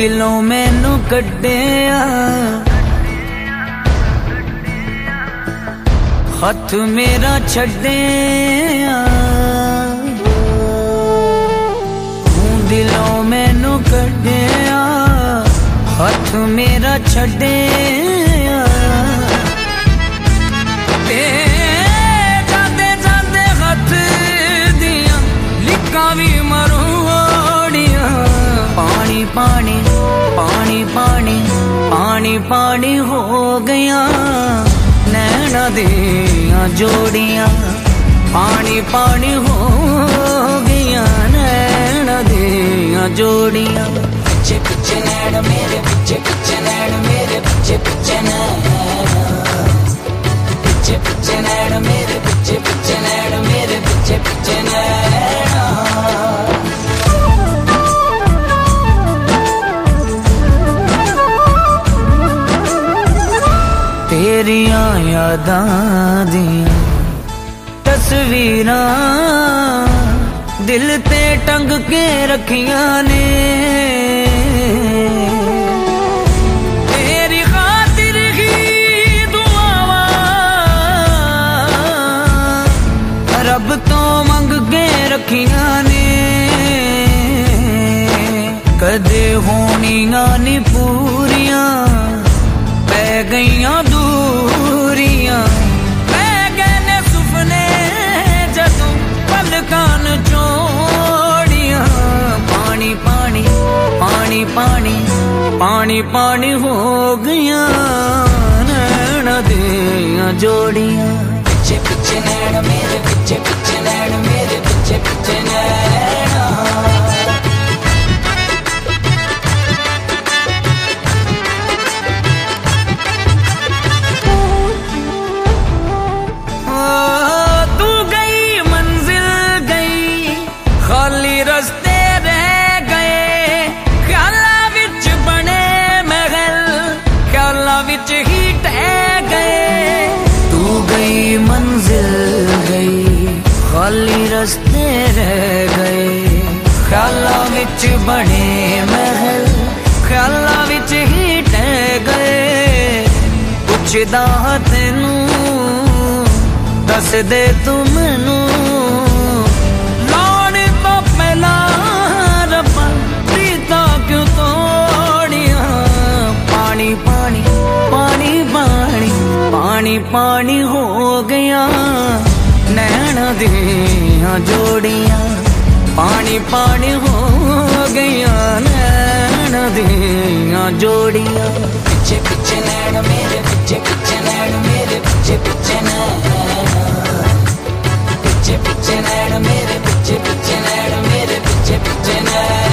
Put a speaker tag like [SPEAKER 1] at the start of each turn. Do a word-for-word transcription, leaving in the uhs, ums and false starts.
[SPEAKER 1] दिलों मैनू कड्डिया हथ मेरा छड्डिया तू दिलों मैनू कड्डिया हथ मेरा छड्डिया जाते जाते हथ दिया लिक्का भी मरोड़िया पानी पानी पानी पानी पानी पानी हो गया नैना दिया जोड़िया पानी पानी हो गया नैना दिया जोड़िया पिछे पिछे नैन मेरे पिछे पिछे नैन मेरे पिछे पिछे नैन पिछे पिछे नैन मेरे पिछे पिछे नैन मेरे पिछे पिछे नैन तेरियां यादां दियां तस्वीरां दिल ते टंग के रखियां ने तेरी खातिर ही दुआवां रब तो मंग के रखियां ने कदे होनियां नी पूरियां पै गईयां दूरियां पै गए ने सुपने जदों पलकां चोड़ियां पानी पानी पानी पानी पानी पानी हो गया नैना दियां जोड़ियां पिछे पिछे नैन मेरे पिछे पिछे नैन मेरे पिछे पिछे नैना रस्ते रह गए ख्यालां विच बने महल ख्यालां विच ही टह गए तू गई मंजिल गई खाली रस्ते रह गए ख्यालां विच बने महल ख्यालां विच ही टह गए पुछदा तैनू दस दे तू मैनू रब्बा प्रीता क्यों तोड़िया पानी पानी पानी पानी पानी पानी हो गया नैना दियां जोड़ियां पानी पानी हो गया नैना दियां जोड़ियां पिछे पिछे नैन मेरे पिछे पिछे नैन मेरे पिछे पिछे नैन पिछे पिछे नैन मेरे पिछे पिछे नैन मेरे पिछे पिछे नैन